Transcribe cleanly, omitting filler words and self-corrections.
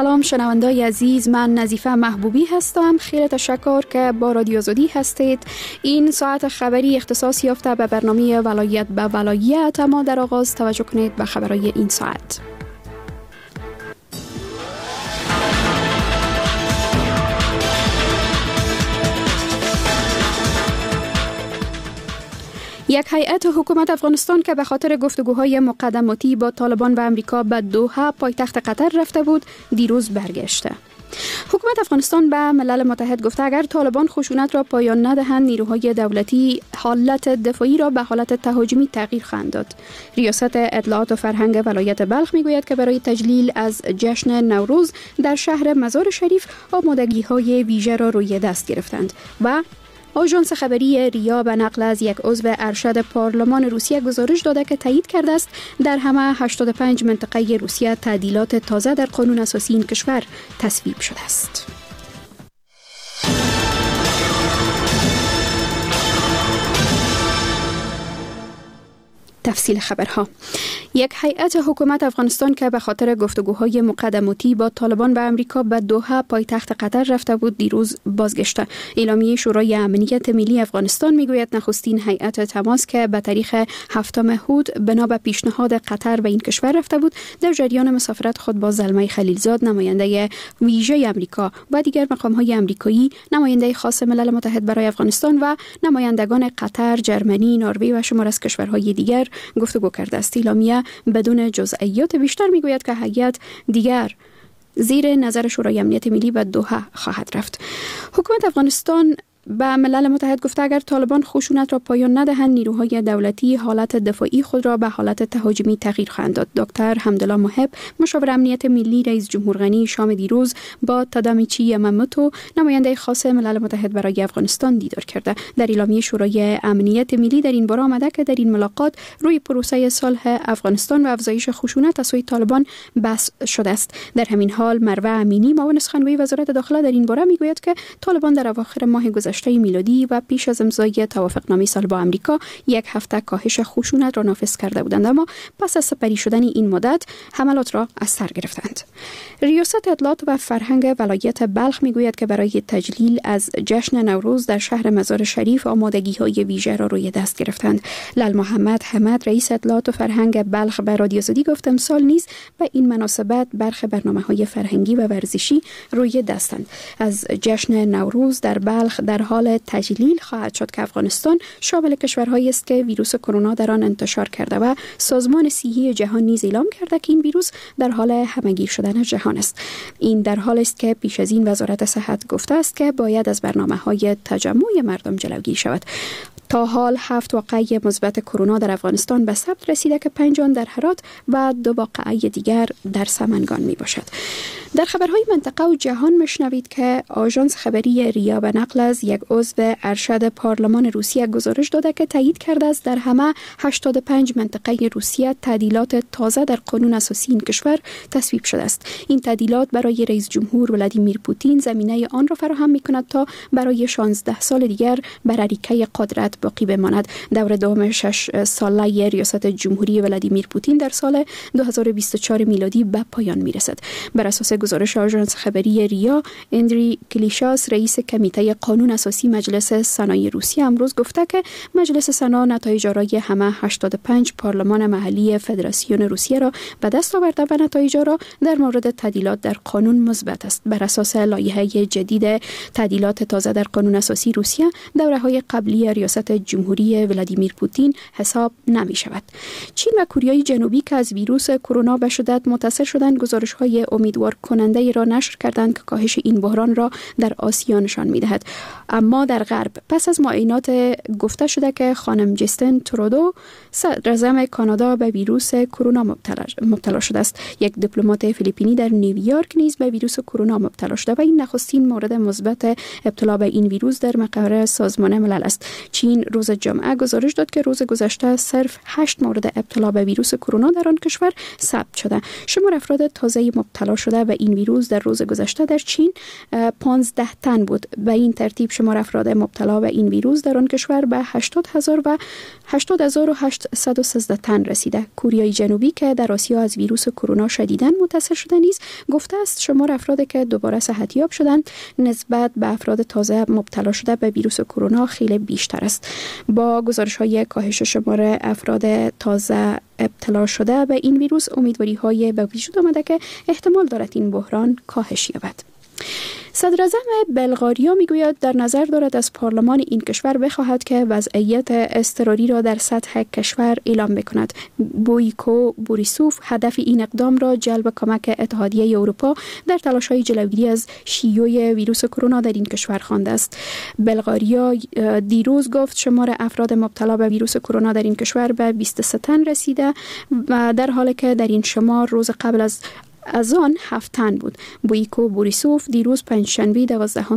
سلام شنوندای عزیز، من نظیفه محبوبی هستم. خیلی تشکر که با رادیو آزادی هستید. این ساعت خبری اختصاص یافته به برنامه ولایت به ولایت، اما در آغاز توجه کنید به خبرهای این ساعت. یک هیئت حکومت افغانستان که به خاطر گفتگوهای مقدماتی با طالبان و امریکا به دوحه پایتخت قطر رفته بود، دیروز برگشته. حکومت افغانستان به ملل متحد گفته اگر طالبان خشونت را پایان ندهند، نیروهای دولتی حالت دفاعی را به حالت تهاجمی تغییر خواهند داد. ریاست اطلاعات و فرهنگ ولایت بلخ میگوید که برای تجلیل از جشن نوروز در شهر مزار شریف آمادگی‌های ویژه را روی دست گرفتند و آژانس خبری ریا به نقل از یک عضو ارشد پارلمان روسیه گزارش داده که تایید کرده است در همه 85 منطقه روسیه تعدیلات تازه در قانون اساسی این کشور تصویب شده است. تفصیل خبرها. یک هیئت حکومت افغانستان که به خاطر گفتگوهای مقدماتی با طالبان و امریکا به دوحه پایتخت قطر رفته بود، دیروز بازگشته. اعلامیه شورای امنیت ملی افغانستان میگوید نخستین هیئت تماس که به تاریخ 7 هود بنا به پیشنهاد قطر به این کشور رفته بود، در جریان مسافرت خود با زلمه خلیلزاد، نماینده ویژه امریکا و دیگر مقام‌های امریکایی، نماینده خاص ملل متحد برای افغانستان و نمایندگان قطر، جرمنی، نروژ و شمار از کشورهای دیگر گفتگو کرده است. اعلامیه بدون جزئیات بیشتر میگوید که هیئت دیگر زیر نظر شورای امنیت ملی به دوحه خواهد رفت. حکومت افغانستان به ملل متحد گفته اگر طالبان خشونت را پایان ندهند، نیروهای دولتی حالت دفاعی خود را به حالت تهاجمی تغییر خواهند داد. دکتر حمدالله محب، مشاور امنیت ملی رئیس جمهور غنی، شام دیروز با تادامیچی یاماموتو، نماینده خاص ملل متحد برای افغانستان دیدار کرده. در اعلامیه شورای امنیت ملی در این باره آمده که در این ملاقات روی پروسه صلح افغانستان و افزایش خشونت از سوی طالبان بحث شده است. در همین حال مروه امینی، معاون سخنگوی وزارت داخله، در این باره میگوید که طالبان در اواخر ماه گذشته میلادی و پیش از امضای توافقنامه صلح با امریکا یک هفته کاهش خشونت را نافذ کرده بودند، اما پس از سپری شدن این مدت حملات را از سر گرفتند. ریاست اطلاعات و فرهنگ ولایت بلخ میگوید که برای تجلیل از جشن نوروز در شهر مزار شریف آمادگی‌های ویژه را روی دست گرفتند. لال محمد حمد، رئیس اطلاعات و فرهنگ بلخ، به رادیو آزادی گفت امسال نیز به این مناسبت برخی برنامه‌های فرهنگی و ورزشی روی دستند. از جشن نوروز در بلخ در حال تجلیل خواهد شد که افغانستان شامل کشورهایی است که ویروس کرونا در آن انتشار کرده و سازمان صحی جهان نیز اعلام کرده که این ویروس در حال همگیر شدن جهان است. این در حال است که پیش از این وزارت صحت گفته است که باید از برنامه‌های تجمع مردم جلوگیری شود. تا حال 7 واقعه مثبت کرونا در افغانستان به ثبت رسیده که 5 آن در هرات و 2 واقعه دیگر در سمنگان می باشد. در خبرهای منطقه و جهان مشنوید که آژانس خبری ریا به نقل از یک عضو ارشد پارلمان روسیه گزارش داده که تایید کرده است در همه 85 منطقه روسیه تعدیلات تازه در قانون اساسی این کشور تصویب شده است. این تعدیلات برای رئیس جمهور ولادیمیر پوتین زمینه آن را فراهم می‌کند تا برای 16 سال دیگر بر اریکه قدرت باقی بماند. دور دوم 6 ساله ریاست جمهوری ولادیمیر پوتین در سال 2024 میلادی به پایان میرسد. بر اساس گزارش آژانس خبری ریا، اندری کلیشاس، رئیس کمیته قانون اساسی مجلس سنای روسیه، امروز گفته که مجلس سنا نتایج آرای همه 85 پارلمان محلی فدراسیون روسیه را به دست آورده و نتایج را در مورد تعدیلات در قانون مثبت است. بر اساس لایحه جدید تعدیلات تازه در قانون اساسی روسیه، دوره‌های قبلی ریاست جمهوری ولادیمیر پوتین حساب نمی شود. چین و کره جنوبی که از ویروس کرونا به شدت متاثر شدند، گزارش‌های امیدوار کننده را نشر کردند که کاهش این بحران را در آسیا نشان می‌دهد. اما در غرب پس از معاینات گفته شده که خانم جستین ترودو، صدراعظم کانادا، به ویروس کرونا مبتلا شده است. یک دیپلمات فیلیپینی در نیویورک نیز به ویروس کرونا مبتلا شده و این نخستین مورد مثبت ابتلا به این ویروس در مقر سازمان ملل است. چین روز جمعه گزارش داد که روز گذشته صرف 8 مورد ابتلا به ویروس کرونا در آن کشور ثبت شده. شمار افراد تازه مبتلا شده به به این ویروس در روز گذشته در چین 15 تن بود. به این ترتیب شمار افراد مبتلا به این ویروس در آن کشور به 80,813 تن رسیده. کره جنوبی که در آسیا از ویروس کرونا شدیداً متاثر شده نیز گفته است شمار افرادی که دوباره صحتیاب شدند نسبت به افراد تازه مبتلا شده به ویروس کرونا خیلی بیشتر است. با گزارش‌های کاهش شمار افراد تازه ابتلا شده به این ویروس امیدواری‌های به وجود آمده که احتمال دارد این بحران کاهش یابد. صدر اعظم بلغاریا میگوید در نظر دارد از پارلمان این کشور بخواهد که وضعیت اضطراری را در سطح کشور اعلام بکند. بویکو بوریسوف هدف این اقدام را جلب کمک اتحادیه اروپا در تلاش‌های جلوگیری از شیوع ویروس کرونا در این کشور خوانده است. بلغاریا دیروز گفت شمار افراد مبتلا به ویروس کرونا در این کشور به 23 تن رسیده و در حالی که در این شمار روز قبل از آن 7 تن بود. بویکو بوریسوف دیروز پنجشنبه 12